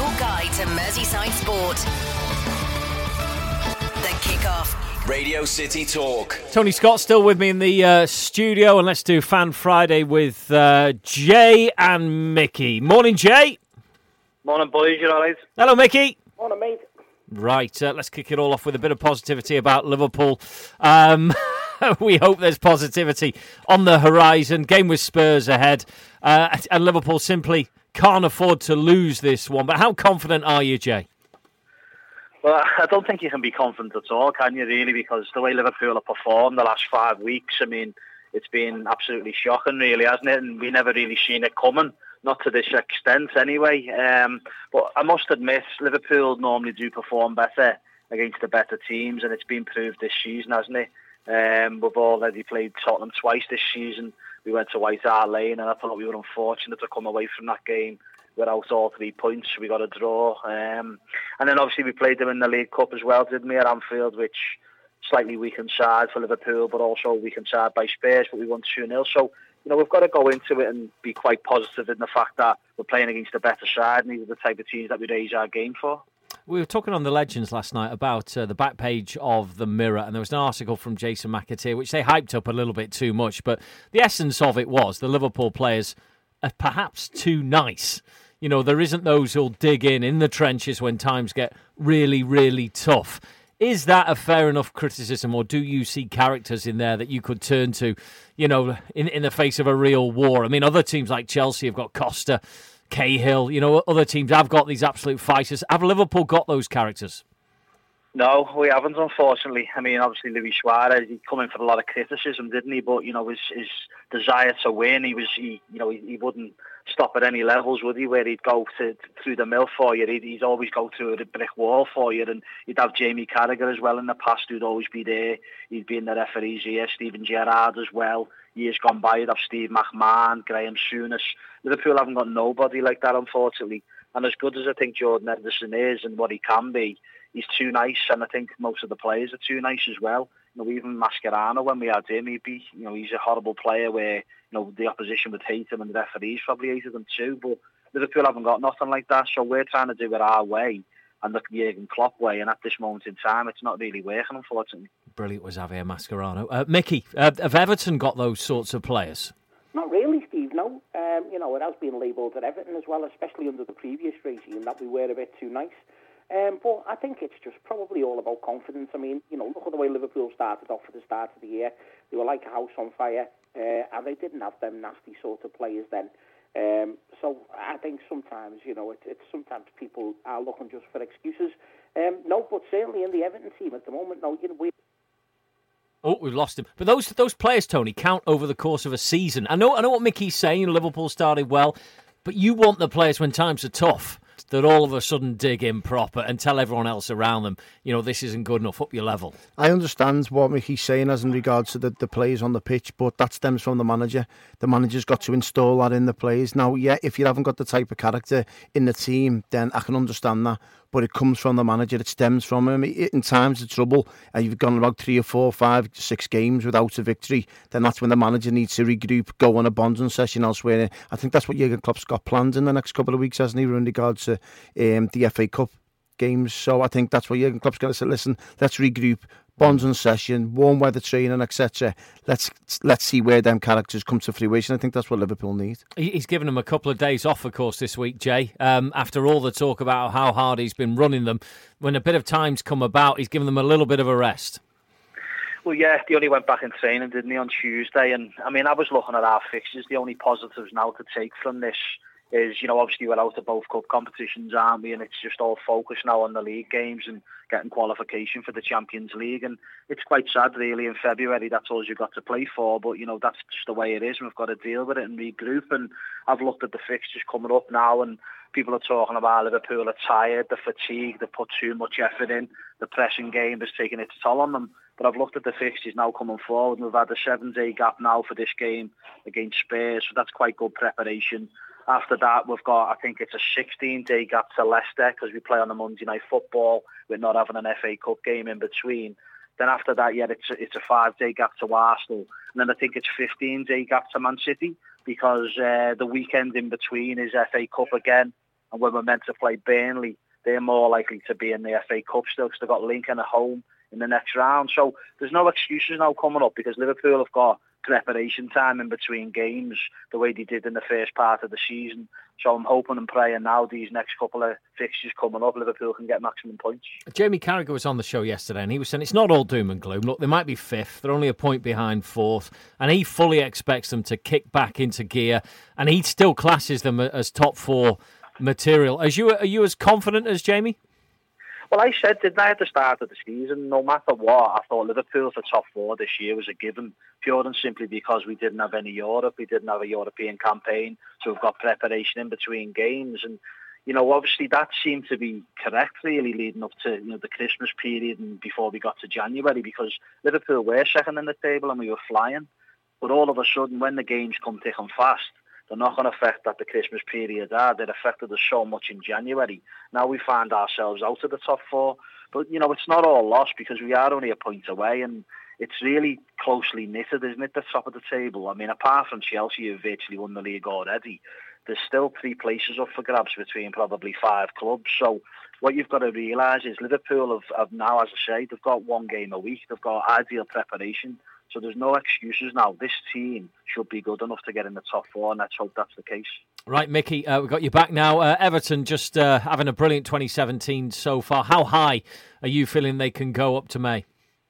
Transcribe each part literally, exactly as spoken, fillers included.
guide to Merseyside sport. The Kickoff. Radio City Talk. Tony Scott still with me in the uh, studio, and let's do Fan Friday with uh, Jay and Mickey. Morning, Jay. Morning, boys. You all right? Hello, Mickey. Morning, mate. Right, uh, let's kick it all off with a bit of positivity about Liverpool. Um, we hope there's positivity on the horizon. Game with Spurs ahead, uh, and Liverpool simply can't afford to lose this one. But how confident are you, Jay? Well, I don't think you can be confident at all, can you, really? Because the way Liverpool have performed the last five weeks, I mean, it's been absolutely shocking, really, hasn't it? And we never really seen it coming. Not to this extent, anyway. Um, but I must admit, Liverpool normally do perform better against the better teams, and it's been proved this season, hasn't it? Um, we've already played Tottenham twice this season. We went to White Hart Lane, and I thought we were unfortunate to come away from that game without all three points. We got a draw. Um, and then obviously we played them in the League Cup as well, didn't we, at Anfield, which slightly weakened side for Liverpool, but also weakened side by Spurs, but we won two nil. So, you know, we've got to go into it and be quite positive in the fact that we're playing against a better side, and these are the type of teams that we raise our game for. We were talking on the Legends last night about uh, the back page of the Mirror, and there was an article from Jason McAteer which they hyped up a little bit too much, but the essence of it was the Liverpool players are perhaps too nice. You know, there isn't those who'll dig in in the trenches when times get really, really tough. Is that a fair enough criticism, or do you see characters in there that you could turn to, you know, in, in the face of a real war? I mean, other teams like Chelsea have got Costa, Cahill, you know, other teams have got these absolute fighters. Have Liverpool got those characters? No, we haven't, unfortunately. I mean, obviously, Luis Suarez, he come in for a lot of criticism, didn't he? But, you know, his, his desire to win, he was, he, you know, he, he wouldn't stop at any levels, would he? Where he'd go to, through the mill for you, he'd, he'd always go through a brick wall for you. And you'd have Jamie Carragher as well in the past, who'd always be there. He'd be in the referees here, Steven Gerrard as well. Years gone by, you'd have Steve McMahon, Graham Souness. Liverpool haven't got nobody like that, unfortunately. And as good as I think Jordan Henderson is and what he can be, he's too nice, and I think most of the players are too nice as well. You know, even Mascherano, when we had him, he'd be, you know, he's a horrible player where, you know, the opposition would hate him and the referees probably hated him too. But Liverpool haven't got nothing like that, so we're trying to do it our way and the Jurgen Klopp way, and at this moment in time, it's not really working, unfortunately. Brilliant was Javier Mascherano. Uh, Mickey, uh, have Everton got those sorts of players? Not really, Steve, no. Um, you know, it has been labelled at Everton as well, especially under the previous regime, that we were a bit too nice. Um, but I think it's just probably all about confidence. I mean, you know, look at the way Liverpool started off at the start of the year. They were like a house on fire, uh, and they didn't have them nasty sort of players then. Um, so I think sometimes, you know, it, it's sometimes people are looking just for excuses. Um, no, but certainly in the Everton team at the moment, no, you know, we. Oh, we've lost him. But those those players, Tony, count over the course of a season. I know, I know what Mickey's saying. Liverpool started well, but you want the players when times are tough that all of a sudden dig in proper and tell everyone else around them, you know, this isn't good enough, up your level. I understand what Mickey's saying as in regards to the, the players on the pitch, but that stems from the manager. The manager's got to install that in the players. Now, yeah, if you haven't got the type of character in the team, then I can understand that. But it comes from the manager, it stems from him. In times of trouble, and you've gone about three or four, five, six games without a victory, then that's when the manager needs to regroup, go on a bonding session elsewhere. I think that's what Jurgen Klopp's got planned in the next couple of weeks, hasn't he, in regards to um, the F A Cup games. So I think that's what Jurgen Klopp's going to say, listen, let's regroup, bonding session, warm weather training, et cetera. Let's let's see where them characters come to fruition. I think that's what Liverpool need. He's given them a couple of days off, of course, this week, Jay. Um, after all the talk about how hard he's been running them, when a bit of time's come about, he's given them a little bit of a rest. Well, yeah, they only went back in training, didn't they, on Tuesday? And I mean, I was looking at our fixtures. The only positives now to take from this is, you know, obviously we're out of both cup competitions, aren't we? And it's just all focused now on the league games and getting qualification for the Champions League. And it's quite sad, really, in February, that's all you've got to play for. But, you know, that's just the way it is, and we've got to deal with it and regroup. And I've looked at the fixtures coming up now, and people are talking about Liverpool are tired, the fatigue, they put too much effort in, the pressing game is taking its toll on them. But I've looked at the fixtures now coming forward, and we've had a seven-day gap now for this game against Spurs, so that's quite good preparation. After that, we've got, I think it's a sixteen-day gap to Leicester, because we play on a Monday night football with not having an F A Cup game in between. Then after that, yeah, it's a, it's a five-day gap to Arsenal. And then I think it's fifteen-day gap to Man City, because uh, the weekend in between is F A Cup again. And when we're meant to play Burnley, they're more likely to be in the F A Cup still because they've got Lincoln at home in the next round. So there's no excuses now coming up because Liverpool have got preparation time in between games the way they did in the first part of the season. So I'm hoping and praying now these next couple of fixtures coming up, Liverpool can get maximum points. Jamie Carragher was on the show yesterday and he was saying it's not all doom and gloom. Look, they might be fifth, they're only a point behind fourth, and he fully expects them to kick back into gear, and he still classes them as top four material. As you, are you as confident as Jamie? Well, I said, didn't I, at the start of the season, no matter what, I thought Liverpool for top four this year was a given, pure and simply because we didn't have any Europe, we didn't have a European campaign, so we've got preparation in between games. And, you know, obviously that seemed to be correct, really, leading up to, you know, the Christmas period and before we got to January, because Liverpool were second in the table and we were flying. But all of a sudden, when the games come thick and fast, the knock-on effect that the Christmas period had, it affected us so much in January. Now we find ourselves out of the top four. But, you know, it's not all lost because we are only a point away and it's really closely knitted, isn't it, the top of the table? I mean, apart from Chelsea, who've virtually won the league already, there's still three places up for grabs between probably five clubs. So what you've got to realise is Liverpool have, have now, as I say, they've got one game a week. They've got ideal preparation. So there's no excuses now. This team should be good enough to get in the top four, and let's hope that's the case. Right, Mickey, uh, we've got you back now. Uh, Everton just uh, having a brilliant twenty seventeen so far. How high are you feeling they can go up to May?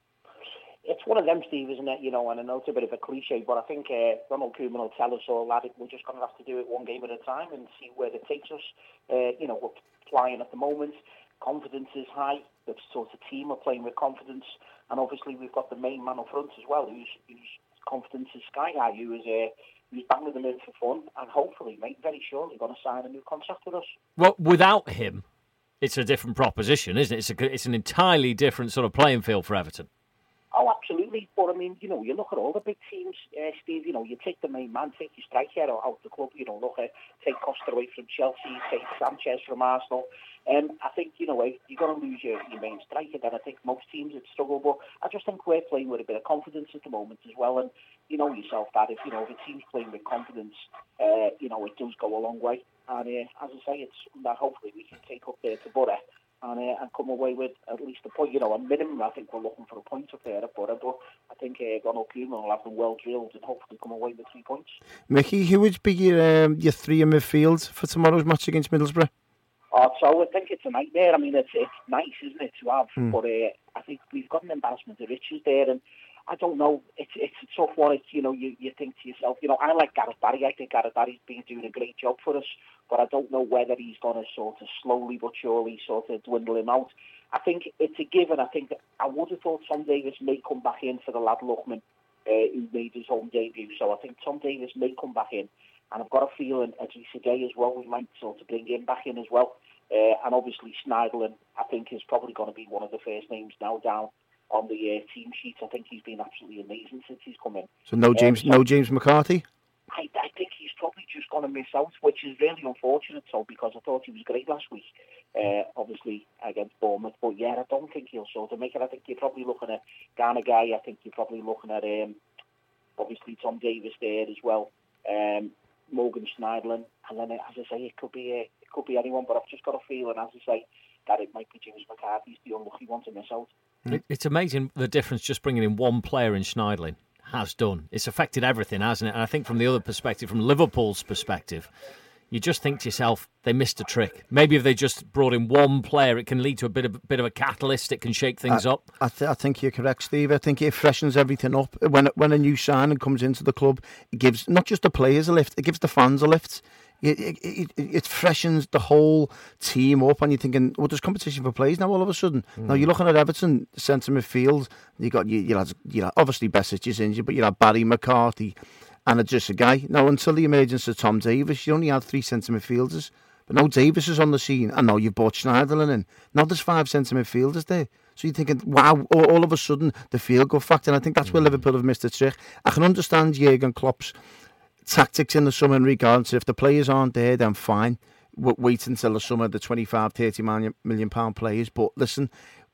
It's one of them, Steve, isn't it? You know, and I know it's a bit of a cliche, but I think uh, Ronald Koeman will tell us all that we're just going to have to do it one game at a time and see where it takes us. Uh, you know, we're flying at the moment. Confidence is high. The sort of team are playing with confidence. And obviously we've got the main man up front as well, whose, whose confidence is sky high, who is uh, who's banging them in for fun, and hopefully, mate, very surely going to sign a new contract with us. Well, without him, it's a different proposition, isn't it? It's a, it's an entirely different sort of playing field for Everton. Oh, absolutely. But, I mean, you know, you look at all the big teams, uh, Steve, you know, you take the main man, take your striker out of the club, you know, look at, take Costa away from Chelsea, take Sanchez from Arsenal. Um, I think, you know, you're going to lose your, your main striker, then I think most teams would struggle. But I just think we're playing with a bit of confidence at the moment as well. And you know yourself that if, you know, if a team's playing with confidence, uh, you know, it does go a long way. And uh, as I say, it's something that hopefully we can take up there to Borough and uh, and come away with at least a point. You know, a minimum, I think we're looking for a point up there at Borough. But I think uh, Ronald Koeman will have them well drilled and hopefully come away with three points. Mickey, who would be your, um, your three in midfield for tomorrow's match against Middlesbrough? Oh, so I think it's a nightmare. I mean, it's it's nice, isn't it, to have? Mm. But uh, I think we've got an embarrassment of riches there, and I don't know. It's it's a tough one. It's, you know, you, you think to yourself, you know, I like Gareth Barry. I think Gareth Barry's been doing a great job for us, but I don't know whether he's going to sort of slowly but surely sort of dwindle him out. I think it's a given. I think that I would have thought Tom Davies may come back in for the lad Luckman, uh, who made his home debut. So I think Tom Davies may come back in. And I've got a feeling Idrissa Gueye as well, we might sort of bring him back in as well. Uh, and obviously Schneiderlin, I think, is probably going to be one of the first names now down on the uh, team sheet. I think he's been absolutely amazing since he's come in. So no James, um, so no James McCarthy? I, I think he's probably just going to miss out, which is really unfortunate, so because I thought he was great last week, uh, obviously against Bournemouth. But yeah, I don't think he'll sort of make it. I think you're probably looking at Ghana Guy. I think you're probably looking at um, obviously Tom Davies there as well. Um, Morgan Schneiderlin, and then as I say, it could be uh, it could be anyone, but I've just got a feeling, as I say, that it might be James McCarthy's the unlucky one to miss out. It, it's amazing the difference just bringing in one player in Schneiderlin has done. It's affected everything, hasn't it? And I think from the other perspective, from Liverpool's perspective, you just think to yourself, they missed a trick. Maybe if they just brought in one player, it can lead to a bit of a bit of a catalyst. It can shake things I, up. I, th- I think you're correct, Steve. I think it freshens everything up. When when a new signing comes into the club, it gives not just the players a lift, it gives the fans a lift. It it, it, it freshens the whole team up, and you're thinking, well, there's competition for players now all of a sudden. Mm. Now you're looking at Everton centre midfield. You got you, you had you know obviously Besic is injured, but you had Barry, McCarthy, and Idrissa Gueye. Now, until the emergence of Tom Davies, you only had three centre midfielders. But now Davies is on the scene, and now you've brought Schneiderlin in. Now there's five centre midfielders there. So you're thinking, wow, all, all of a sudden, the feel-good factor. And I think that's where Liverpool have missed a trick. I can understand Jurgen Klopp's tactics in the summer in regards to if the players aren't there, then fine. We'll wait until the summer, the twenty-five, thirty million pound players. But listen,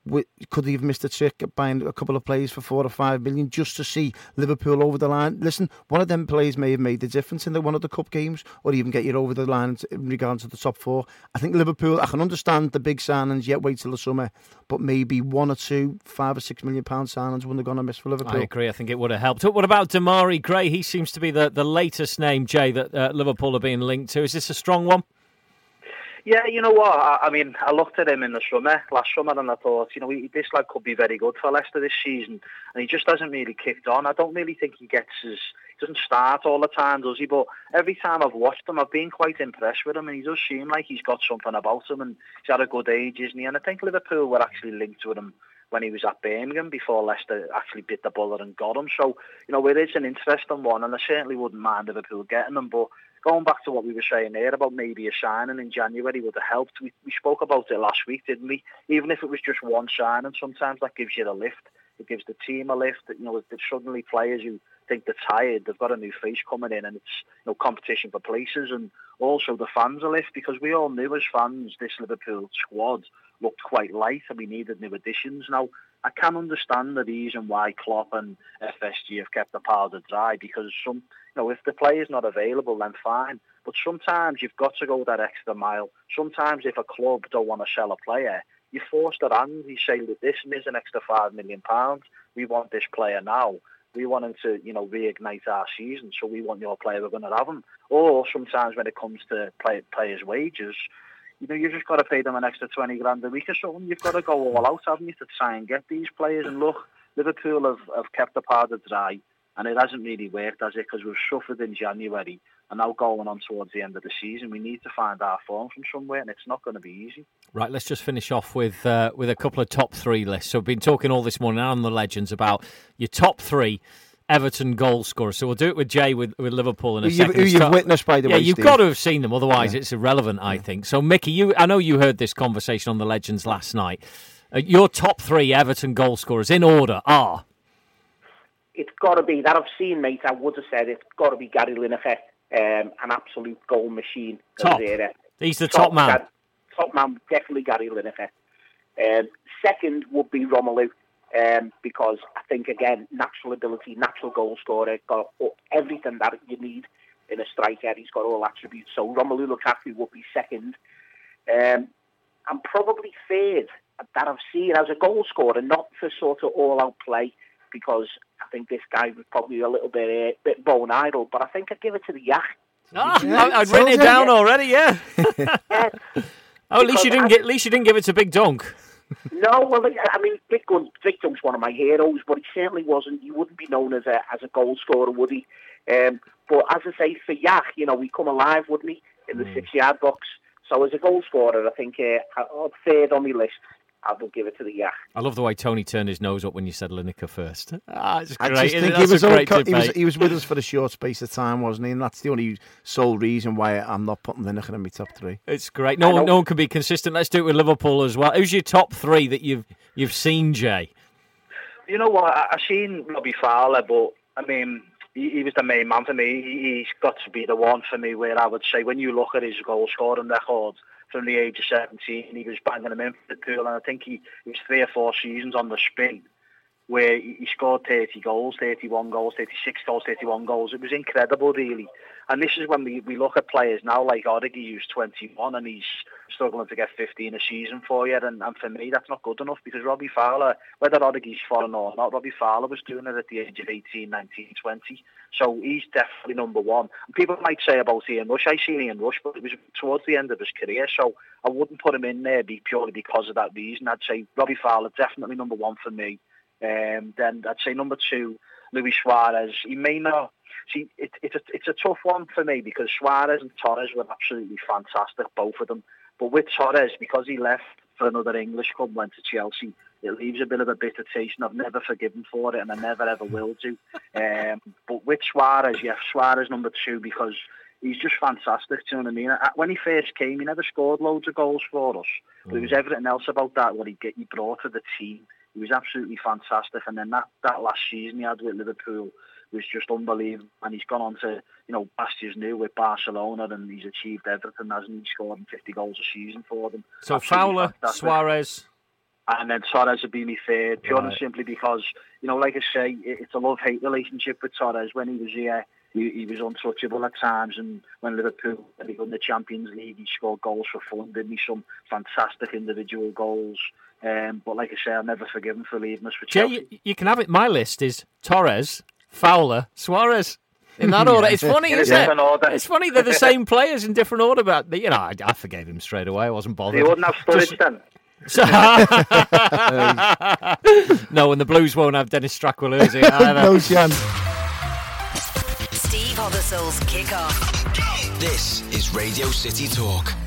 could he have missed a trick at buying a couple of players for four or five million just to see Liverpool over the line? Listen, one of them players may have made the difference in the one of the cup games, or even get you over the line in regards to the top four. I think Liverpool, I can understand the big signings, yet wait till the summer, but maybe one or two, five or six million pound signings wouldn't have gone amiss for Liverpool. I agree. I think it would have helped. What about Damari Gray? He seems to be the, the latest name, Jay, that uh, Liverpool are being linked to. Is this a strong one? Yeah, you know what? I, I mean, I looked at him in the summer, last summer, and I thought, you know, he, this lad could be very good for Leicester this season, and he just hasn't really kicked on. I don't really think he gets his, he doesn't start all the time, does he? But every time I've watched him, I've been quite impressed with him, and he does seem like he's got something about him, and he's at a good age, isn't he? And I think Liverpool were actually linked with him when he was at Birmingham before Leicester actually bit the bullet and got him. So, you know, it is an interesting one, and I certainly wouldn't mind Liverpool getting him, but going back to what we were saying there about maybe a signing in January would have helped. We, we spoke about it last week, didn't we? Even if it was just one signing, sometimes that gives you the lift. It gives the team a lift. You know, if there's suddenly players who think they're tired, they've got a new face coming in, and it's, you know, competition for places, and also the fans a lift, because we all knew as fans this Liverpool squad looked quite light and we needed new additions. Now, I can understand the reason why Klopp and F S G have kept the powder dry, because some, you know, if the player's not available, then fine. But sometimes you've got to go that extra mile. Sometimes if a club don't want to sell a player, you force their hand. You say, look, this is an extra five million pounds. We want this player now. We want him to, you know, reignite our season, so we want your player, we're going to have him. Or sometimes when it comes to play, players' wages, you know, you just got to pay them an extra twenty grand a week or something. You've got to go all out, haven't you, to try and get these players. And look, Liverpool have, have kept the powder dry, and it hasn't really worked, has it? Because we've suffered in January, and now going on towards the end of the season, we need to find our form from somewhere, and it's not going to be easy. Right, let's just finish off with uh, with a couple of top three lists. So we've been talking all this morning on the Legends about your top three Everton goal scorers. So we'll do it with Jay with, with Liverpool in a who second. You've, who you've witnessed, by the yeah, way, you've Steve. got to have seen them, otherwise yeah. it's irrelevant, I yeah. think. So, Mickey, you, I know you heard this conversation on the Legends last night. Uh, your top three Everton goal scorers in order are? It's got to be, that I've seen, mate, I would have said it's got to be Gary Lineker, um, an absolute goal machine. Top. There. He's the top, top man. Gar- top man, definitely Gary Lineker. Um, second would be Romelu. Um, because I think, again, natural ability, natural goal scorer, got everything that you need in a striker. He's got all attributes. So Romelu Lukaku would be second. Um, and probably third that I've seen as a goal scorer, not for sort of all-out play, because I think this guy was probably a little bit uh, bit bone idle, but I think I'd give it to the Yak. Ah, yeah, I'd written it down yeah. already, yeah. yeah. Oh, at least you didn't I, get. At least you didn't give it to Big Dunk. No, well, I mean, Big Gun, Big Dunk's one of my heroes, but he certainly wasn't. He wouldn't be known as a as a goal scorer, would he? Um, but as I say, for Yak, you know, we come alive, wouldn't he, in the mm. six-yard box? So as a goal scorer, I think uh, third on my list, I will give it to the Yak. I love the way Tony turned his nose up when you said Lineker first. Ah, it's I great. just think he was, great co- he was he was with us for a short space of time, wasn't he? And that's the only sole reason why I'm not putting Lineker in my top three. It's great. No one, no one can be consistent. Let's do it with Liverpool as well. Who's your top three that you've you've seen, Jay? You know what? I've seen Robbie Fowler, but I mean, he, he was the main man for me. He's got to be the one for me where I would say, when you look at his goal scoring record, from the age of seventeen, he was banging them in for the pool, and I think he, he was three or four seasons on the spin where he scored thirty goals, thirty-one goals, thirty-six goals, thirty-one goals. It was incredible, really. And this is when we, we look at players now like Origi, who's twenty-one, and he's struggling to get fifteen a season for you. And, and for me, that's not good enough, because Robbie Fowler, whether Origi's foreign or not, Robbie Fowler was doing it at the age of eighteen, nineteen, twenty. So he's definitely number one. And people might say about Ian Rush, I seen Ian Rush, but it was towards the end of his career, so I wouldn't put him in there purely because of that reason. I'd say Robbie Fowler, definitely number one for me. Um, then I'd say number two, Luis Suarez. He may not... See, it, it's, a, it's a tough one for me, because Suarez and Torres were absolutely fantastic, both of them. But with Torres, because he left for another English club, went to Chelsea, it leaves a bit of a bitter taste, and I've never forgiven for it, and I never ever will do. Um, but with Suarez, yeah, Suarez number two, because he's just fantastic, do you know what I mean? When he first came, he never scored loads of goals for us, but there was everything else about that what he, get, he brought to the team. He was absolutely fantastic, and then that, that last season he had with Liverpool was just unbelievable, and he's gone on to, you know, pastures new with Barcelona, and he's achieved everything, hasn't he? He's scored fifty goals a season for them. So absolutely Fowler, fantastic. Suarez, and then Torres would be my third, pure Right. and simply because, you know, like I say, it, it's a love-hate relationship with Torres. When he was here, he, he was untouchable at times, and when Liverpool won the Champions League, he scored goals for fun, didn't he? Some fantastic individual goals. Um, but like I say, I'll never forgive him for leaving us for Jay, Chelsea. you, you can have it. My list is Torres, Fowler, Suarez. In that order. It's funny, In a isn't it? different order. It's funny they're the same players in different order, but, you know, I, I forgave him straight away. I wasn't bothered. They wouldn't have Sturridge Just- then. No, and the Blues won't have Dennis Stracqualuzzi either. No chance. Steve Hobbertall's Kick-Off. This is Radio City Talk.